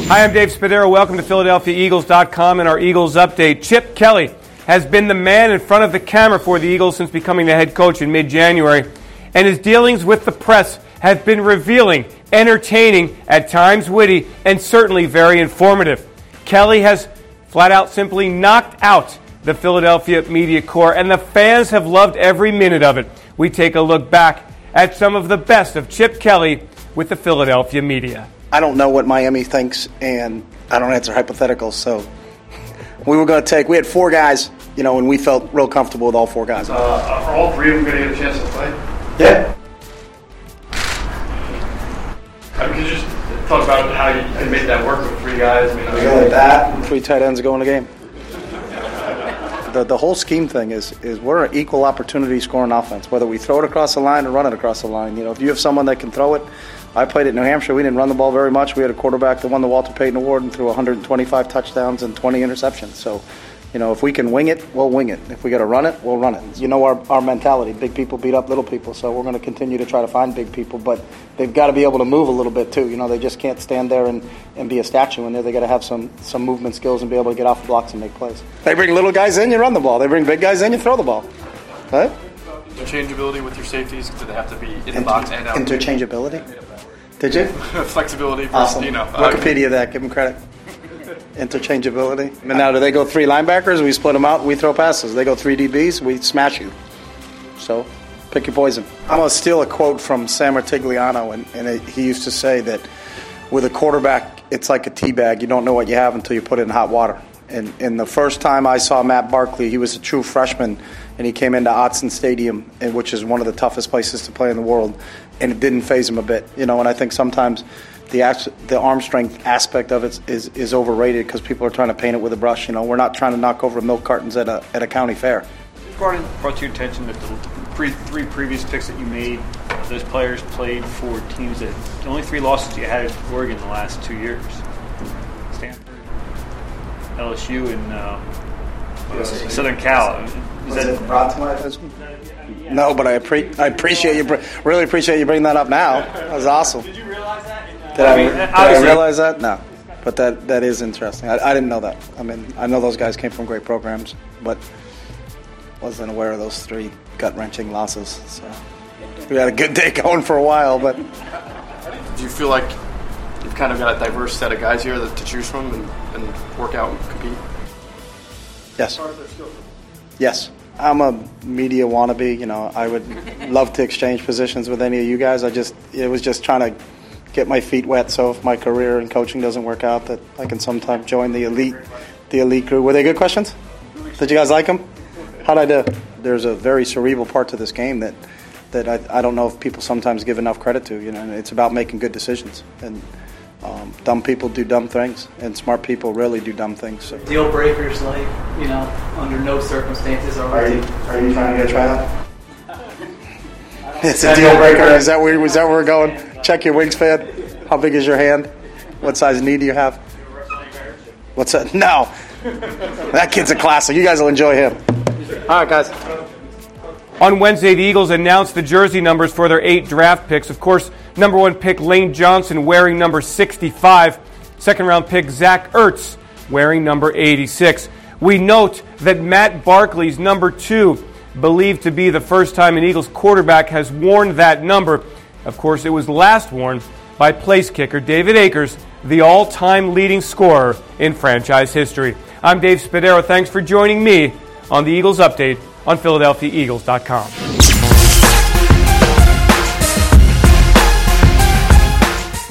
Hi, I'm Dave Spadaro. Welcome to PhiladelphiaEagles.com and our Eagles Update. Chip Kelly has been the man in front of the camera for the Eagles since becoming the head coach in mid-January, and his dealings with the press have been revealing, entertaining, at times witty, and certainly very informative. Kelly has flat out simply knocked out the Philadelphia media corps, and the fans have loved every minute of it. We take a look back at some of the best of Chip Kelly with the Philadelphia media. I don't know what Miami thinks, and I don't answer hypotheticals, so we had 4 guys, and we felt real comfortable with all 4 guys. Are all 3 of them going to get a chance to play? Yeah. Could you just talk about how you made that work with 3 guys? We go like that, and 3 tight ends go in the game. The whole scheme thing is we're an equal opportunity scoring offense, whether we throw it across the line or run it across the line. If you have someone that can throw it, I played at New Hampshire. We didn't run the ball very much. We had a quarterback that won the Walter Payton Award and threw 125 touchdowns and 20 interceptions. So, if we can wing it, we'll wing it. If we got to run it, we'll run it. Our mentality. Big people beat up little people, so we're going to continue to try to find big people. But they've got to be able to move a little bit, too. They just can't stand there and be a statue in there. They got to have some movement skills and be able to get off the blocks and make plays. They bring little guys in, you run the ball. They bring big guys in, you throw the ball. Right? Interchangeability with your safeties? Do they have to be in the box and out? Interchangeability? Did you? Flexibility. Awesome. Wikipedia that. Give them credit. Interchangeability. And now, do they go 3 linebackers? We split them out. We throw passes. They go 3 DBs. We smash you. So, pick your poison. I'm going to steal a quote from Sam Artigliano, and he used to say that with a quarterback, it's like a tea bag. You don't know what you have until you put it in hot water. And the first time I saw Matt Barkley, he was a true freshman, and he came into Autzen Stadium, which is one of the toughest places to play in the world, and it didn't faze him a bit. And I think sometimes the arm strength aspect of it is overrated because people are trying to paint it with a brush. We're not trying to knock over milk cartons at a county fair. Brought to your attention that the 3 previous picks that you made, those players played for teams that the only 3 losses you had at Oregon in the last 2 years. Stanford, LSU, and Southern Cal. Is that brought to my attention? No, but I appreciate you. Really appreciate you bringing that up now. That was awesome. Did you realize that? Did I realize that? No, but that is interesting. I didn't know that. I know those guys came from great programs, but wasn't aware of those 3 gut-wrenching losses. So we had a good day going for a while, but. Do you feel like you've kind of got a diverse set of guys here to choose from and work out and compete? Yes. Yes. I'm a media wannabe. I would love to exchange positions with any of you guys. It was just trying to get my feet wet, so if my career in coaching doesn't work out, that I can sometime join the elite crew. Were they good questions? Did you guys like them? How'd I do? There's a very cerebral part to this game that I don't know if people sometimes give enough credit to. It's about making good decisions, and dumb people do dumb things, and smart people really do dumb things. So. Deal breakers, under no circumstances are you trying to get a tryout? It's a deal breaker. Is that where we're going? Check your wingspan. How big is your hand? What size knee do you have? What's that? No. That kid's a classic. You guys will enjoy him. All right, guys. On Wednesday, the Eagles announced the jersey numbers for their 8 draft picks. Of course, number 1 pick Lane Johnson wearing number 65. Second-round pick Zach Ertz wearing number 86. We note that Matt Barkley's number 2, believed to be the first time an Eagles quarterback has worn that number. Of course, it was last worn by place kicker David Akers, the all-time leading scorer in franchise history. I'm Dave Spadaro. Thanks for joining me on the Eagles Update on PhiladelphiaEagles.com.